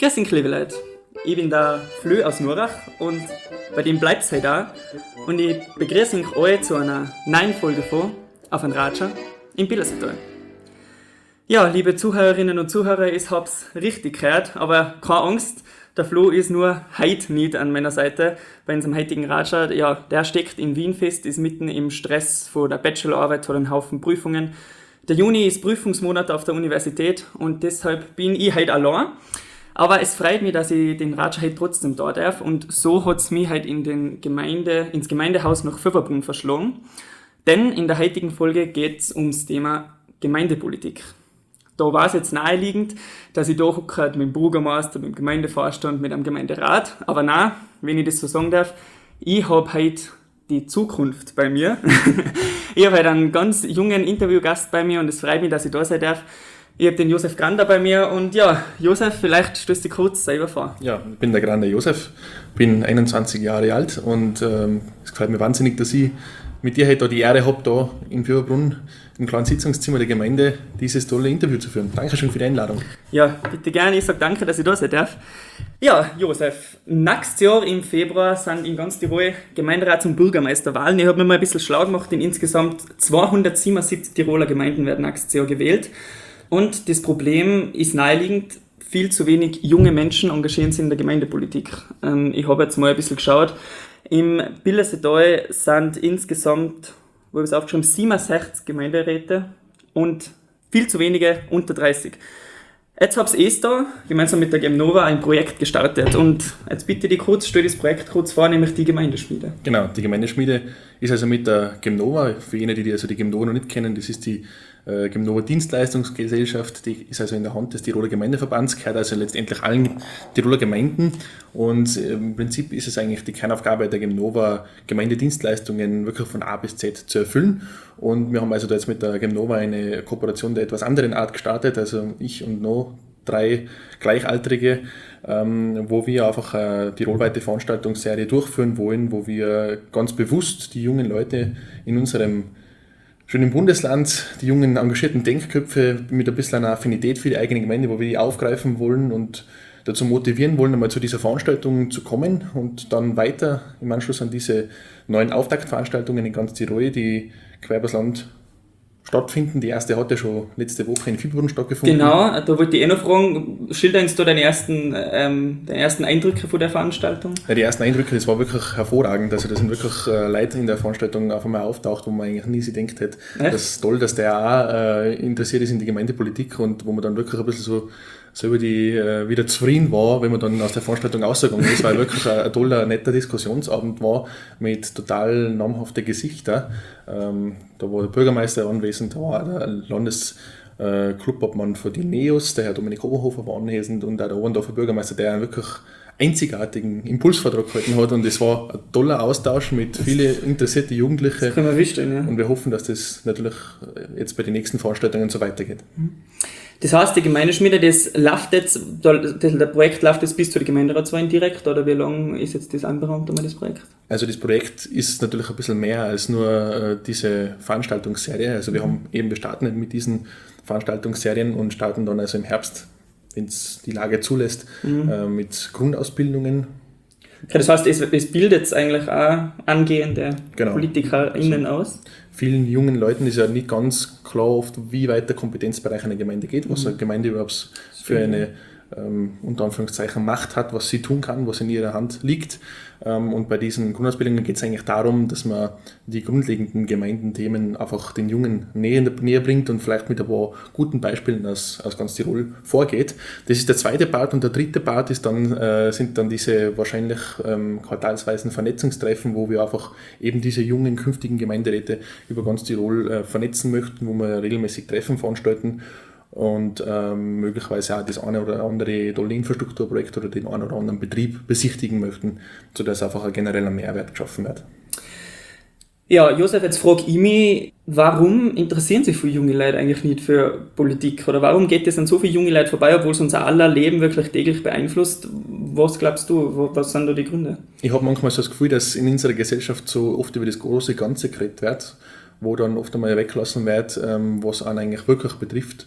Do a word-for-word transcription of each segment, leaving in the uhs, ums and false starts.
Grüß euch, liebe Leute. Ich bin der Flö aus Nurach und bei dem bleibt es heute auch. Und ich begrüße euch alle zu einer neuen Folge von Auf ein Ratscher im Billerseetal. Ja, liebe Zuhörerinnen und Zuhörer, ich hab's richtig gehört, aber keine Angst, der Flo ist nur heute nicht an meiner Seite bei unserem heutigen Ratscher. Ja, der steckt in Wien fest, ist mitten im Stress von der Bachelorarbeit, hat einen Haufen Prüfungen. Der Juni ist Prüfungsmonat auf der Universität und deshalb bin ich heute allein. Aber es freut mich, dass ich den Ratscher heute trotzdem da darf und so hat es mich heute in den Gemeinde, ins Gemeindehaus nach Pfefferbrunn verschlagen. Denn in der heutigen Folge geht es ums Thema Gemeindepolitik. Da war es jetzt naheliegend, dass ich da hocke mit dem Bürgermeister, mit dem Gemeindevorstand, mit einem Gemeinderat. Aber nein, wenn ich das so sagen darf, ich habe heute die Zukunft bei mir. Ich habe heute einen ganz jungen Interviewgast bei mir und es freut mich, dass ich da sein darf. Ich habe den Josef Grander bei mir und ja, Josef, vielleicht stößt dich kurz selber vor. Ja, ich bin der Grander Josef, bin einundzwanzig Jahre alt und ähm, es gefällt mir wahnsinnig, dass ich mit dir heute die Ehre habe, da in Pfefferbrunn im kleinen Sitzungszimmer der Gemeinde dieses tolle Interview zu führen. Dankeschön für die Einladung. Ja, bitte gerne. Ich sage danke, dass ich da sein darf. Ja, Josef, nächstes Jahr im Februar sind in ganz Tirol Gemeinderats- und Bürgermeisterwahlen. Ich habe mir mal ein bisschen schlau gemacht. In insgesamt zweihundertsiebenundsiebzig Tiroler Gemeinden werden nächstes Jahr gewählt. Und das Problem ist naheliegend, viel zu wenig junge Menschen engagieren sich in der Gemeindepolitik. Ähm, ich habe jetzt mal ein bisschen geschaut. Im Billerseetal sind insgesamt, wo ich es aufgeschrieben habe, siebenundsechzig Gemeinderäte und viel zu wenige unter dreißig. Jetzt habe ich da gemeinsam mit der Gemnova ein Projekt gestartet und jetzt bitte die kurz, stell das Projekt kurz vor, nämlich die Gemeindeschmiede. Genau, die Gemeindeschmiede ist also mit der Gemnova, für jene, die also die Gemnova noch nicht kennen, das ist die äh, Gemnova Dienstleistungsgesellschaft, die ist also in der Hand des Tiroler Gemeindeverbands, gehört also letztendlich allen Tiroler Gemeinden und äh, im Prinzip ist es eigentlich die Kernaufgabe der Gemnova, Gemeindedienstleistungen wirklich von A bis Z zu erfüllen. Und wir haben also da jetzt mit der Gemnova eine Kooperation der etwas anderen Art gestartet, also ich und noch drei Gleichaltrige, ähm, wo wir einfach eine tirolweite Veranstaltungsserie durchführen wollen, wo wir ganz bewusst die jungen Leute in unserem schönen Bundesland, die jungen engagierten Denkköpfe mit ein bisschen einer Affinität für die eigene Gemeinde, wo wir die aufgreifen wollen und dazu motivieren wollen, einmal zu dieser Veranstaltung zu kommen und dann weiter im Anschluss an diese neuen Auftaktveranstaltungen in ganz Tirol, die quer übers Land stattfinden. Die erste hat ja schon letzte Woche in Pfefferbrunn stattgefunden. Genau, da wollte ich eh noch fragen, schilder uns da deine ersten, ähm, deine ersten Eindrücke von der Veranstaltung? Ja, die ersten Eindrücke, das war wirklich hervorragend. Also da sind wirklich äh, Leute in der Veranstaltung auf einmal auftaucht, wo man eigentlich nie sich gedacht hätte. Echt? Das ist toll, dass der auch äh, interessiert ist in die Gemeindepolitik und wo man dann wirklich ein bisschen so selber die äh, wieder zufrieden war, wenn man dann aus der Veranstaltung rausgegangen ist, weil wirklich ein, ein toller, netter Diskussionsabend war mit total namhaften Gesichtern. Ähm, da war der Bürgermeister anwesend, da war der Landesclubobmann äh, von die Neos, der Herr Dominik Oberhofer war anwesend und auch der Oberndorfer Bürgermeister, der einen wirklich einzigartigen Impulsvortrag gehalten hat und es war ein toller Austausch mit vielen interessierten Jugendlichen. Das können wir verstehen, ja. Und wir hoffen, dass das natürlich jetzt bei den nächsten Veranstaltungen so weitergeht. Das heißt, die Gemeindeschmiede, das läuft jetzt, das, das Projekt läuft jetzt bis zu der Gemeinderatswahl direkt oder wie lange ist jetzt das anberaumt, das Projekt? Also das Projekt ist natürlich ein bisschen mehr als nur äh, diese Veranstaltungsserie. Also wir mhm. haben eben, wir starten mit diesen Veranstaltungsserien und starten dann also im Herbst, wenn es die Lage zulässt, mhm. äh, mit Grundausbildungen. Ja, das heißt, es, es bildet eigentlich auch angehende genau. PolitikerInnen also, aus? Vielen jungen Leuten ist ja nicht ganz klar oft, wie weit der Kompetenzbereich einer Gemeinde geht, was mhm. eine Gemeinde überhaupt für eine ähm, unter Anführungszeichen Macht hat, was sie tun kann, was in ihrer Hand liegt. Ähm, und bei diesen Grundausbildungen geht es eigentlich darum, dass man die grundlegenden Gemeindenthemen einfach den Jungen näher, näher bringt und vielleicht mit ein paar guten Beispielen aus, aus ganz Tirol vorgeht. Das ist der zweite Part und der dritte Part ist dann, äh, sind dann diese wahrscheinlich ähm, quartalsweisen Vernetzungstreffen, wo wir einfach eben diese jungen künftigen Gemeinderäte über ganz Tirol äh, vernetzen möchten, wo wir regelmäßig Treffen veranstalten und ähm, möglicherweise auch das eine oder andere tolle Infrastrukturprojekt oder den einen oder anderen Betrieb besichtigen möchten, sodass einfach ein genereller Mehrwert geschaffen wird. Ja, Josef, jetzt frage ich mich, warum interessieren sich viele junge Leute eigentlich nicht für Politik? Oder warum geht es an so viele junge Leute vorbei, obwohl es unser aller Leben wirklich täglich beeinflusst? Was glaubst du, was sind da die Gründe? Ich habe manchmal so das Gefühl, dass in unserer Gesellschaft so oft über das große Ganze geredet wird, wo dann oft einmal weggelassen wird, was einen eigentlich wirklich betrifft.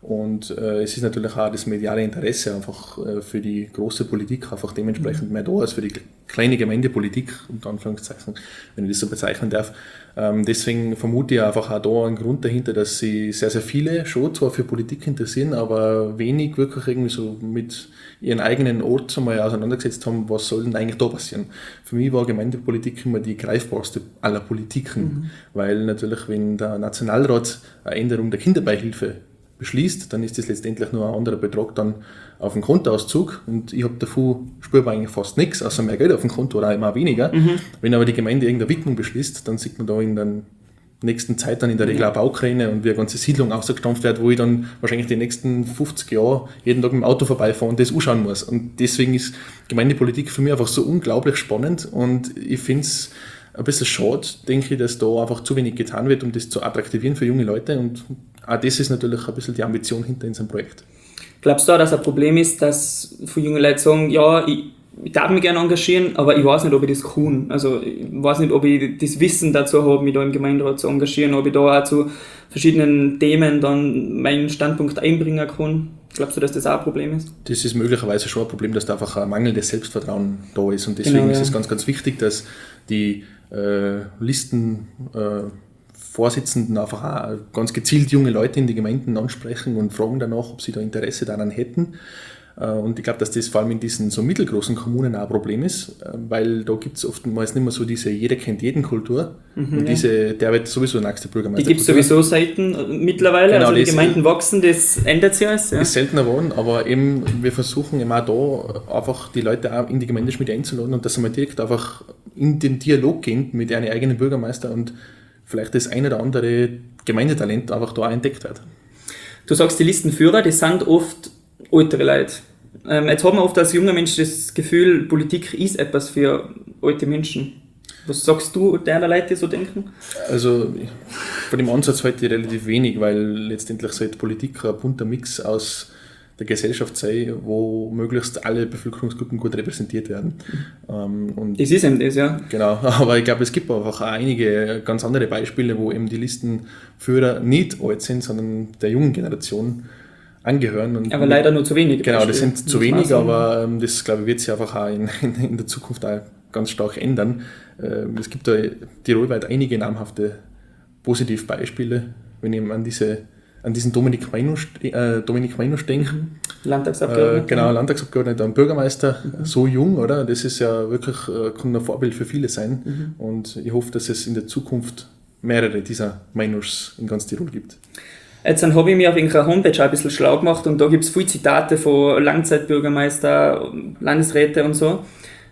Und äh, es ist natürlich auch das mediale Interesse einfach äh, für die große Politik einfach dementsprechend mehr da als für die kleine Gemeindepolitik, unter Anführungszeichen, wenn ich das so bezeichnen darf. Ähm, deswegen vermute ich einfach auch da einen Grund dahinter, dass sich sehr, sehr viele schon zwar für Politik interessieren, aber wenig wirklich irgendwie so mit ihren eigenen Ort einmal auseinandergesetzt haben, was soll denn eigentlich da passieren. Für mich war Gemeindepolitik immer die greifbarste aller Politiken, mhm. weil natürlich, wenn der Nationalrat eine Änderung der Kinderbeihilfe beschließt, dann ist das letztendlich nur ein anderer Betrag dann auf dem Kontoauszug und ich habe davon spürbar eigentlich fast nichts, außer mehr Geld auf dem Konto oder immer weniger. Mhm. Wenn aber die Gemeinde irgendeine Widmung beschließt, dann sieht man da in der nächsten Zeit dann in der Regel eine Baukräne und wie eine ganze Siedlung ausgestampft wird, wo ich dann wahrscheinlich die nächsten fünfzig Jahre jeden Tag mit dem Auto vorbeifahre und das anschauen muss. Und deswegen ist Gemeindepolitik für mich einfach so unglaublich spannend und ich finde es ein bisschen schade, denke ich, dass da einfach zu wenig getan wird, um das zu attraktivieren für junge Leute und auch das ist natürlich ein bisschen die Ambition hinter unserem Projekt. Glaubst du auch, dass ein Problem ist, dass viele junge Leute sagen, ja, ich, ich darf mich gerne engagieren, aber ich weiß nicht, ob ich das kann. Also ich weiß nicht, ob ich das Wissen dazu habe, mich da im Gemeinderat zu engagieren, ob ich da auch zu verschiedenen Themen dann meinen Standpunkt einbringen kann. Glaubst du, dass das auch ein Problem ist? Das ist möglicherweise schon ein Problem, dass da einfach ein mangelndes Selbstvertrauen da ist und deswegen genau, ja. ist es ganz, ganz wichtig, dass die äh, Listen äh, Vorsitzenden einfach auch ganz gezielt junge Leute in die Gemeinden ansprechen und fragen danach, ob sie da Interesse daran hätten. Und ich glaube, dass das vor allem in diesen so mittelgroßen Kommunen auch ein Problem ist, weil da gibt es oftmals nicht mehr so diese jeder kennt jeden Kultur. Mhm, und diese, ja. der wird sowieso der nächste Bürgermeister. Die gibt es sowieso selten mittlerweile, genau, also die Gemeinden wachsen, das ändert sich alles. Ja. Ist seltener geworden, aber eben wir versuchen eben auch da einfach die Leute auch in die Gemeindeschmiede einzuladen und dass sie mal direkt einfach in den Dialog gehen mit ihren eigenen Bürgermeister und vielleicht das eine oder andere Gemeindetalent einfach da auch entdeckt wird. Du sagst, die Listenführer, die sind oft ältere Leute. Ähm, jetzt hat man oft als junger Mensch das Gefühl, Politik ist etwas für alte Menschen. Was sagst du deiner Leute, die so denken? Also von dem Ansatz heute relativ wenig, weil letztendlich sollte Politik ein bunter Mix aus der Gesellschaft sein, wo möglichst alle Bevölkerungsgruppen gut repräsentiert werden. Mhm. Und das ist eben das, ja. Genau, aber ich glaube, es gibt einfach auch einige ganz andere Beispiele, wo eben die Listenführer nicht alt sind, sondern der jungen Generation angehören. Und aber leider nur zu wenig. Genau, das sind zu wenig, aber ähm, das, glaube ich, wird sich einfach auch in, in, in der Zukunft auch ganz stark ändern. Ähm, es gibt da tirolweit einige namhafte Positivbeispiele, wenn ich an diese an diesen Dominik Meinusch, äh, Dominik Meinusch denke. Landtagsabgeordneter. Äh, genau, Landtagsabgeordneter und Bürgermeister, mhm. so jung, oder? Das ist ja wirklich, äh, kann ein Vorbild für viele sein. Mhm. Und ich hoffe, dass es in der Zukunft mehrere dieser Meinuschs in ganz Tirol gibt. Jetzt habe ich mir auf irgendeiner Homepage ein bisschen schlau gemacht und da gibt es viele Zitate von Langzeitbürgermeister, Landesräte und so.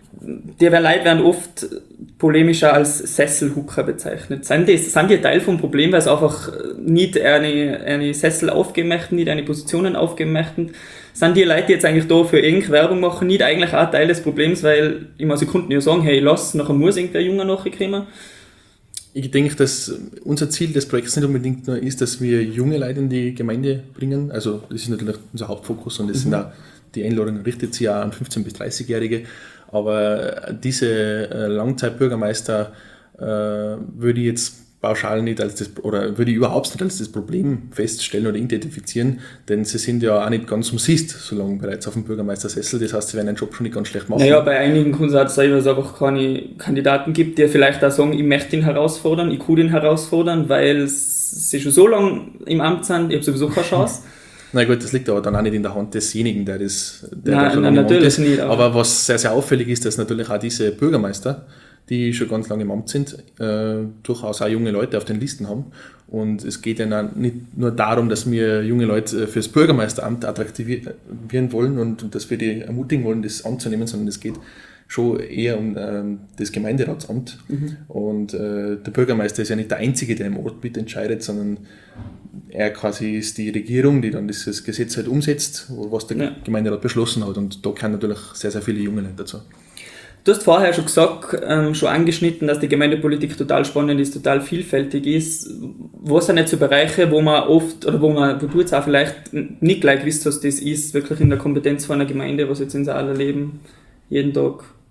Die Leute werden oft polemischer als Sesselhucker bezeichnet. Sind die, sind die Teil vom Problem, weil sie einfach nicht eine, eine Sessel aufgeben möchten, nicht eine Positionen aufgeben möchten? Sind die Leute, die jetzt eigentlich da für irgendeine Werbung machen, nicht eigentlich auch Teil des Problems, weil ich meine, sie konnten ja sagen, hey, lass, nachher muss irgendwer Junger nachkommen? Ich denke, dass unser Ziel des Projekts nicht unbedingt nur ist, dass wir junge Leute in die Gemeinde bringen. Also das ist natürlich unser Hauptfokus und das mhm. sind auch, die Einladung richtet sich auch an fünfzehn- bis dreißigjährige. Aber diese Langzeitbürgermeister äh, würde ich jetzt pauschal nicht als das, oder würde ich überhaupt nicht als das Problem feststellen oder identifizieren, denn sie sind ja auch nicht ganz umsonst so lange bereits auf dem Bürgermeistersessel. Das heißt, sie werden den Job schon nicht ganz schlecht machen. Naja, bei einigen kann es auch sein, dass es einfach keine Kandidaten gibt, die vielleicht auch sagen, ich möchte ihn herausfordern, ich kann ihn herausfordern, weil sie schon so lange im Amt sind, ich habe sowieso keine Chance. Na gut, das liegt aber dann auch nicht in der Hand desjenigen, der das der nein, da schon nein, lange natürlich im Amt ist. nicht. Aber. aber was sehr, sehr auffällig ist, dass natürlich auch diese Bürgermeister, die schon ganz lange im Amt sind, äh, durchaus auch junge Leute auf den Listen haben. Und es geht ja nicht nur darum, dass wir junge Leute fürs Bürgermeisteramt attraktivieren wollen und, und dass wir die ermutigen wollen, das anzunehmen, sondern es geht schon eher um ähm, das Gemeinderatsamt. Mhm. Und äh, der Bürgermeister ist ja nicht der Einzige, der im Ort mitentscheidet, sondern er quasi ist die Regierung, die dann dieses Gesetz halt umsetzt, was der ja. Gemeinderat beschlossen hat. Und da kann natürlich sehr, sehr viele junge Leute dazu. Du hast vorher schon gesagt, ähm, schon angeschnitten, dass die Gemeindepolitik total spannend ist, total vielfältig ist. Was sind jetzt so Bereiche, wo man oft, oder wo man, wo du jetzt auch vielleicht nicht gleich wisst, was das ist, wirklich in der Kompetenz von einer Gemeinde, was jetzt in Saal erleben, jeden Tag?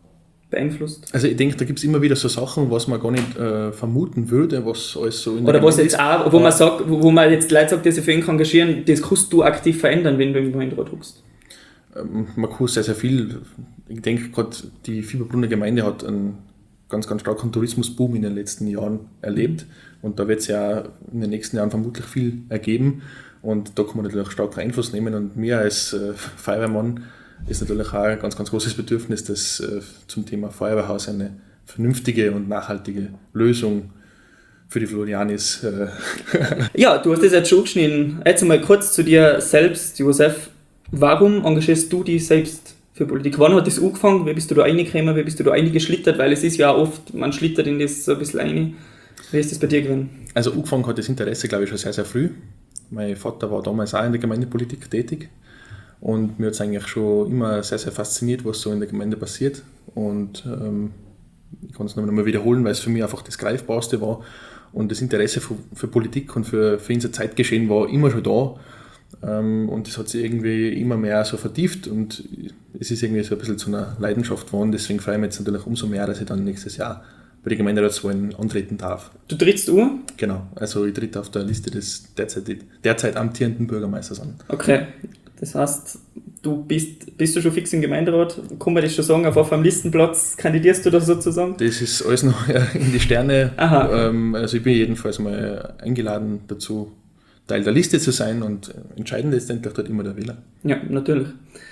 beeinflusst? Also ich denke, da gibt es immer wieder so Sachen, was man gar nicht äh, vermuten würde, was alles so in Oder der was Gemeinde jetzt auch, wo ist. man sagt, wo, wo man jetzt Leute sagt, die sich für ihn engagieren, das kannst du aktiv verändern, wenn du im Gemeinderat hockst. Ähm, man kann sehr, sehr viel. Ich denke gerade, die Fieberbrunner Gemeinde hat einen ganz, ganz starken Tourismusboom in den letzten Jahren erlebt. Und da wird es ja in den nächsten Jahren vermutlich viel ergeben. Und da kann man natürlich auch stark Einfluss nehmen. Und mir als äh, Feuerwehrmann ist natürlich auch ein ganz, ganz großes Bedürfnis, dass äh, zum Thema Feuerwehrhaus eine vernünftige und nachhaltige Lösung für die Florianis. Äh Ja, du hast das jetzt schon geschnitten. Jetzt mal kurz zu dir selbst, Josef. Warum engagierst du dich selbst für Politik? Wann hat das angefangen? Wie bist du da reingekommen? Wie bist du da eingeschlittert? Weil es ist ja auch oft, man schlittert in das so ein bisschen rein. Wie ist das bei dir gewesen? Also angefangen hat das Interesse, glaube ich, schon sehr, sehr früh. Mein Vater war damals auch in der Gemeindepolitik tätig und mir hat es eigentlich schon immer sehr, sehr fasziniert, was so in der Gemeinde passiert. Und ähm, ich kann es noch mal wiederholen, weil es für mich einfach das Greifbarste war. Und das Interesse für, für Politik und für, für unser Zeitgeschehen war immer schon da. Ähm, und das hat sich irgendwie immer mehr so vertieft und es ist irgendwie so ein bisschen zu einer Leidenschaft geworden. Deswegen freue ich mich jetzt natürlich umso mehr, dass ich dann nächstes Jahr bei den Gemeinderatswahlen antreten darf. Du trittst an? Genau, also ich tritt auf der Liste des derzeit, derzeit amtierenden Bürgermeisters an. Okay, das heißt, du bist, bist du schon fix im Gemeinderat? Kann man das schon sagen, auf einem Listenplatz kandidierst du da sozusagen? Das ist alles noch in die Sterne. Aha. Ähm, also ich bin jedenfalls mal eingeladen dazu, Teil der Liste zu sein und entscheidend ist letztendlich dort immer der Wähler. Ja, natürlich.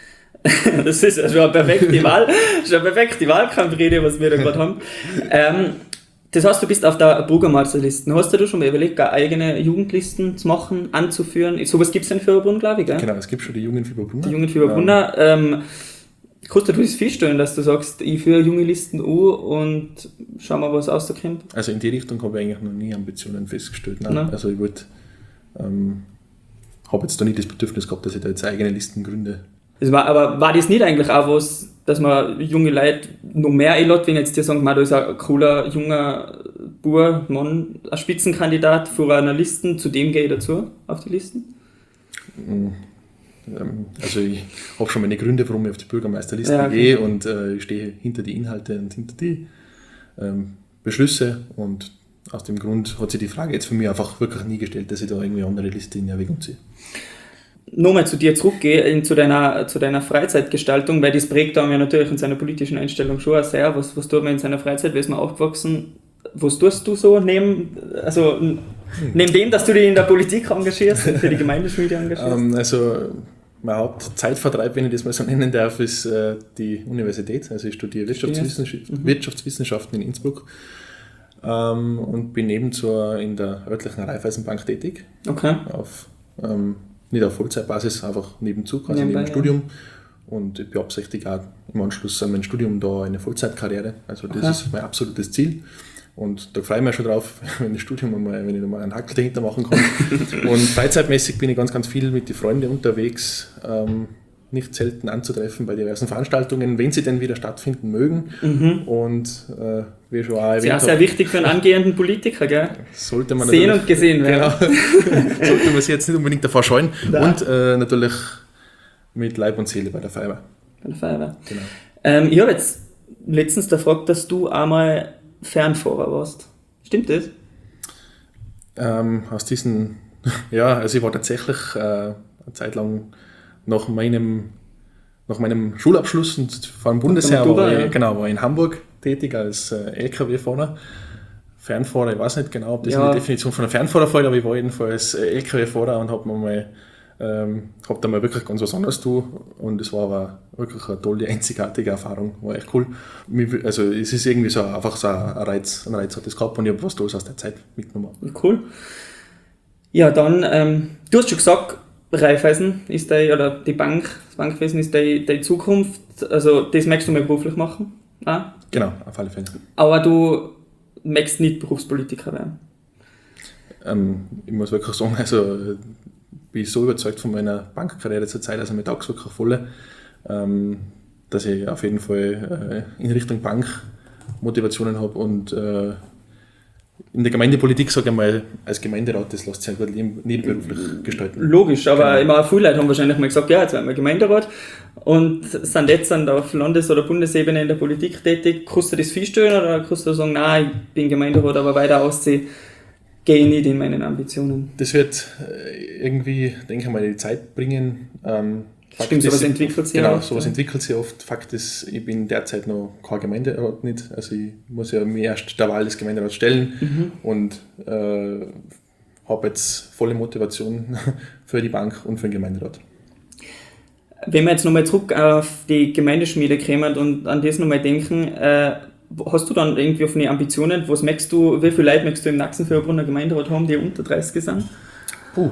Das ist ja schon eine perfekte Wahl, schon eine perfekte Wahlkampfrede, was wir da gerade haben. Ähm, das heißt, du bist auf der Bürgermeisterliste. Hast du schon mal überlegt, eigene Jugendlisten zu machen, anzuführen? Sowas gibt es in Fieberbrunn, glaube ich, gell? Genau, es gibt schon die Jungen Fieberbrunner. Die Jungen Fieberbrunner. Ähm, kannst du dir das feststellen, dass du sagst, ich führe junge Listen an und schau mal, was rauskommt? Also in die Richtung habe ich eigentlich noch nie Ambitionen festgestellt. Nein. Nein. Also ich wollte, ähm, habe jetzt da nicht das Bedürfnis gehabt, dass ich da jetzt eigene Listen gründe. Das war, aber war das nicht eigentlich auch was, dass man junge Leute noch mehr einlädt, wenn jetzt die sagen, man, da ist ein cooler, junger Bub, Mann, ein Spitzenkandidat vor einer Liste, zu dem gehe ich dazu, auf die Listen? Also ich habe schon meine Gründe, warum ich auf die Bürgermeisterliste ja, okay. gehe und äh, ich stehe hinter die Inhalte und hinter die ähm, Beschlüsse und aus dem Grund hat sich die Frage jetzt für mich einfach wirklich nie gestellt, dass ich da irgendwie eine andere Liste in Erwägung ziehe. Nochmal zu dir zurückgehe, zu deiner, zu deiner Freizeitgestaltung, weil das prägt dann ja natürlich in seiner politischen Einstellung schon sehr. Was, was tut man in seiner Freizeit, wie ist man aufgewachsen? Was tust du so neben, also neben dem, dass du dich in der Politik engagierst und für die Gemeindeschmiede engagierst? Um, also mein Hauptzeitvertreib, wenn ich das mal so nennen darf, ist äh, die Universität. Also ich studiere Wirtschaftswissenschaft, mhm. Wirtschaftswissenschaften in Innsbruck ähm, und bin ebenso in der örtlichen Raiffeisenbank tätig. Okay. Auf ähm, Nicht auf Vollzeitbasis, einfach nebenzu, quasi Nebenbei, neben dem Studium. Und ich beabsichtige auch im Anschluss an mein Studium da eine Vollzeitkarriere. Also das okay. ist mein absolutes Ziel. Und da freue ich mich schon drauf, wenn das Studium einmal, wenn ich da mal einen Hackel dahinter machen kann. Und freizeitmäßig bin ich ganz, ganz viel mit den Freunden unterwegs, ähm, nicht selten anzutreffen bei diversen Veranstaltungen, wenn sie denn wieder stattfinden mögen. Mhm. Und äh, wie schon auch erwähnt sehr, sehr wichtig für einen angehenden Politiker, gell? Sollte man sehen und gesehen werden. Genau. Sollte man sich jetzt nicht unbedingt davor scheuen. Da. Und äh, natürlich mit Leib und Seele bei der Feuerwehr. Bei der Feuerwehr. Genau. Ähm, ich habe jetzt letztens gefragt, dass du einmal Fernfahrer warst. Stimmt das? Ähm, aus diesen, ja, also ich war tatsächlich äh, eine Zeit lang nach meinem, nach meinem Schulabschluss und vor dem Bundesheer war ich, ja. genau, war ich in Hamburg tätig als äh, L K W-Fahrer. Fernfahrer, ich weiß nicht genau, ob das ja. in die Definition von einem Fernfahrer fällt, aber ich war jedenfalls L K W-Fahrer und habe mir mal ähm, hab da mal wirklich ganz was anderes tun und es war aber wirklich eine tolle, einzigartige Erfahrung, war echt cool. Also es ist irgendwie so einfach so ein Reiz, ein Reiz hat das gehabt und ich habe was Tolles aus der Zeit mitgenommen. Cool. Ja, dann, ähm, du hast schon gesagt, Raiffeisen ist deine, oder die Bank, das Bankwesen ist deine, deine Zukunft, also das möchtest du mal beruflich machen? Ah? Genau, auf alle Fälle. Aber du möchtest nicht Berufspolitiker werden? Ähm, ich muss wirklich sagen, also bin ich so überzeugt von meiner Bankkarriere zur Zeit, also mir taugt es wirklich voll, ähm, dass ich auf jeden Fall äh, in Richtung Bank Motivationen habe und äh, in der Gemeindepolitik, sage ich mal, als Gemeinderat, das lässt sich halt gut nebenberuflich gestalten. Logisch, aber Genau. immer viele Leute haben wahrscheinlich mal gesagt, ja, jetzt werden wir Gemeinderat und sind jetzt dann auf Landes- oder Bundesebene in der Politik tätig. Kannst du das feststellen oder kannst du sagen, nein, ich bin Gemeinderat, aber weiter aussehen, gehe ich nicht in meinen Ambitionen? Das wird äh, irgendwie, denke ich mal, die Zeit bringen. Ähm, Stimmt, sowas entwickelt sich Genau, oft, sowas ja. entwickelt sich oft. Fakt ist, ich bin derzeit noch kein Gemeinderat nicht. Also ich muss ja mir erst der Wahl des Gemeinderats stellen Mhm. und äh, habe jetzt volle Motivation für die Bank und für den Gemeinderat. Wenn wir jetzt nochmal zurück auf die Gemeindeschmiede kommen und an das nochmal denken, äh, hast du dann irgendwie auf eine Ambitionen, was möchtest du, wie viele Leute möchtest du im Naxenförderbrunner Gemeinderat haben, die unter dreißig sind? Puh.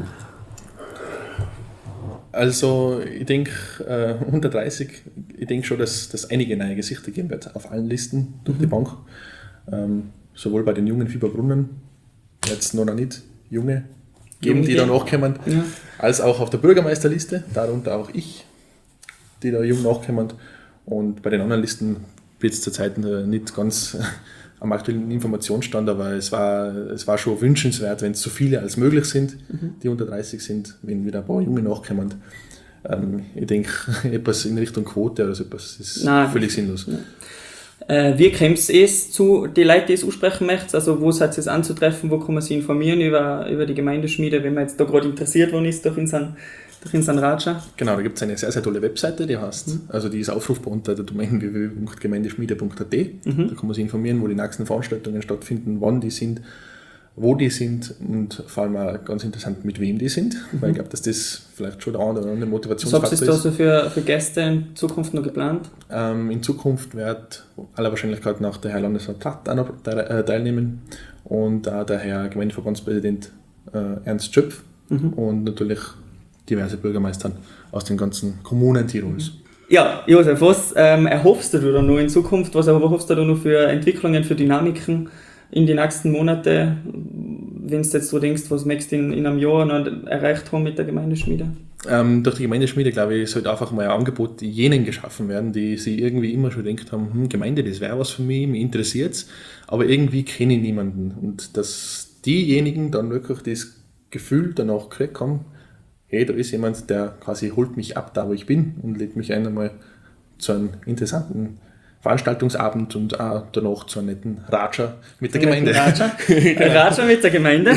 Also ich denke, äh, unter dreißig, ich denke schon, dass es einige neue Gesichter geben wird auf allen Listen durch die Bank. Ähm, sowohl bei den jungen Fieberbrunnen, jetzt noch nicht junge geben, die dann nachkommen, Ja. als auch auf der Bürgermeisterliste, darunter auch ich, die da jung nachkommen. Und bei den anderen Listen bin ich zurzeit nicht ganz am aktuellen Informationsstand, aber es war, es war schon wünschenswert, wenn es so viele als möglich sind, mhm. die unter dreißig sind, wenn wieder ein paar Junge nachkommen. Ähm, ich denke, etwas in Richtung Quote oder so etwas ist Nein. völlig sinnlos. Ja. Äh, wie kommt es zu den Leuten, die es aussprechen möchten? Also wo seid ihr es anzutreffen? Wo kann man sich informieren über, über die Gemeindeschmiede, wenn man jetzt da gerade interessiert worden ist durch unseren durch unseren Ratscher? Genau, da gibt es eine sehr, sehr tolle Webseite, die heißt, mhm. also die ist aufrufbar unter der Domain w w w punkt gemeindeschmiede punkt a t. Mhm. Da kann man sich informieren, wo die nächsten Veranstaltungen stattfinden, wann die sind, wo die sind und vor allem auch ganz interessant, mit wem die sind, mhm. weil ich glaube, dass das vielleicht schon der eine oder andere Motivationsfaktor ist. Was habt ihr da so für, für Gäste in Zukunft noch geplant? Ähm, in Zukunft wird aller Wahrscheinlichkeit nach der Herr Landesrat Platt auch noch teilnehmen und auch der Herr Gemeindeverbandspräsident äh, Ernst Schöpf mhm. und natürlich diverse Bürgermeistern aus den ganzen Kommunen Tirols. Ja, Josef, was ähm, erhoffst du da noch in Zukunft? Was erhoffst du da noch für Entwicklungen, für Dynamiken in die nächsten Monate? Wenn du jetzt so denkst, was möchtest du in, in einem Jahr noch erreicht haben mit der Gemeindeschmiede? Ähm, durch die Gemeindeschmiede, glaube ich, sollte einfach mal ein Angebot jenen geschaffen werden, die sich irgendwie immer schon gedacht haben, hm, Gemeinde, das wäre was für mich, mich interessiert es, aber irgendwie kenne ich niemanden. Und dass diejenigen dann wirklich das Gefühl danach gekriegt haben, hey, da ist jemand, der quasi holt mich ab, da wo ich bin und lädt mich ein einmal zu einem interessanten Veranstaltungsabend und auch danach zu einem netten Ratscher mit der Gemeinde. Ratscher? Ein Ratscher mit der Gemeinde.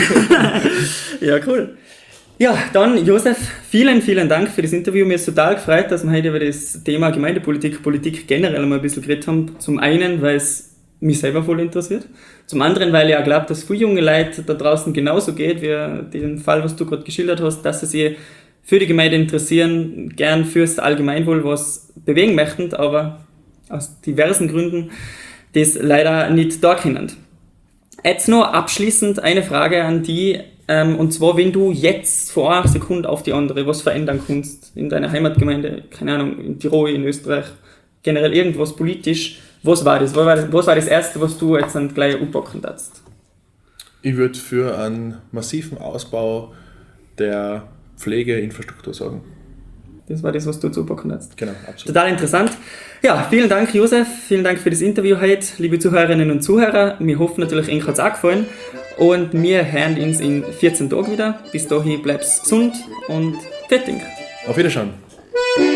Ja, cool. Ja, dann Josef, vielen, vielen Dank für das Interview. Mir ist total gefreut, dass wir heute über das Thema Gemeindepolitik, Politik generell mal ein bisschen geredet haben. Zum einen, weil es mich selber voll interessiert. Zum anderen, weil ich auch glaube, dass viele junge Leute da draußen genauso geht, wie den Fall, was du gerade geschildert hast, dass sie sich für die Gemeinde interessieren, gern fürs Allgemeinwohl was bewegen möchten, aber aus diversen Gründen das leider nicht da können. Jetzt noch abschließend eine Frage an die, ähm, und zwar, wenn du jetzt vor einer Sekunde auf die andere was verändern kannst in deiner Heimatgemeinde, keine Ahnung, in Tirol, in Österreich, generell irgendwas politisch, was war das? Was war das, was war das Erste, was du jetzt dann gleich anpacken darfst? Ich würde für einen massiven Ausbau der Pflegeinfrastruktur sorgen. Das war das, was du zu anpacken hast. Genau, absolut. Total interessant. Ja, vielen Dank, Josef. Vielen Dank für das Interview heute, liebe Zuhörerinnen und Zuhörer. Wir hoffen natürlich, Ihnen hat es auch gefallen. Und wir hören uns in vierzehn Tagen wieder. Bis dahin bleibst gesund und fertig. Auf Wiedersehen.